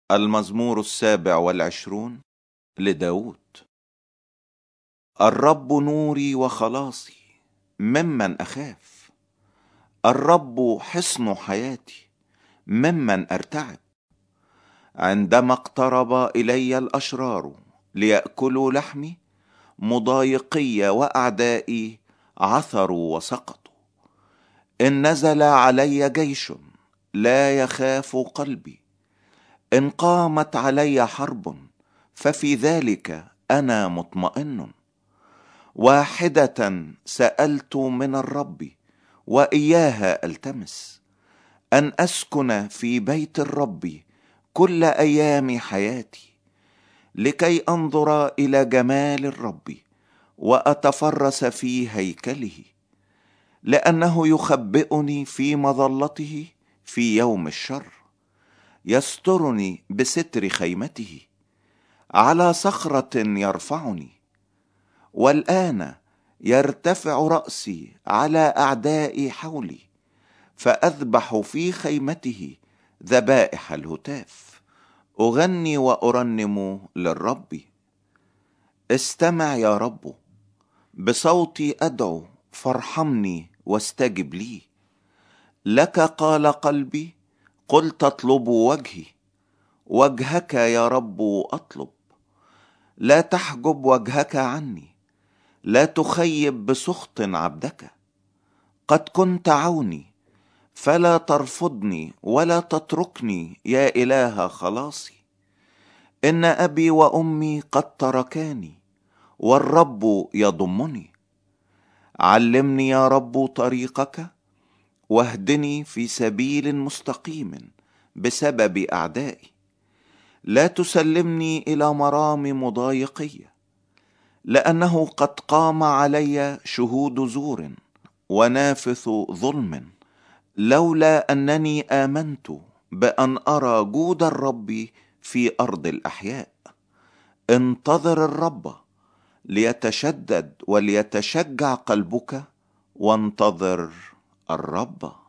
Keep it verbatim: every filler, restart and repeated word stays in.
المزمور السابع والعشرون لداود. الرب نوري وخلاصي، ممن أخاف؟ الرب حصن حياتي، ممن أرتعب؟ عندما اقترب إلي الأشرار ليأكلوا لحمي، مضايقي وأعدائي عثروا وسقطوا. إن نزل علي جيش لا يخاف قلبي، إن قامت علي حرب ففي ذلك أنا مطمئن. واحدة سألت من الرب وإياها ألتمس، أن أسكن في بيت الرب كل أيام حياتي، لكي أنظر إلى جمال الرب وأتفرس في هيكله. لأنه يخبئني في مظلته في يوم الشر، يسترني بستر خيمته، على صخرة يرفعني. والآن يرتفع رأسي على أعدائي حولي، فأذبح في خيمته ذبائح الهتاف. أغني وأرنم للرب. استمع يا رب، بصوتي أدعو، فارحمني واستجب لي. لك قال قلبي، قلت اطلب وجهي، وجهك يا رب أطلب. لا تحجب وجهك عني، لا تخيب بسخط عبدك. قد كنت عوني، فلا ترفضني ولا تتركني يا إله خلاصي. إن أبي وأمي قد تركاني، والرب يضمني. علمني يا رب طريقك، واهدني في سبيل مستقيم بسبب أعدائي. لا تسلمني إلى مرام مضايقية، لأنه قد قام علي شهود زور ونافث ظلم. لولا أنني آمنت بأن أرى جود الرب في أرض الأحياء. انتظر الرب ليتشدد وليتشجع قلبك، وانتظر الرب.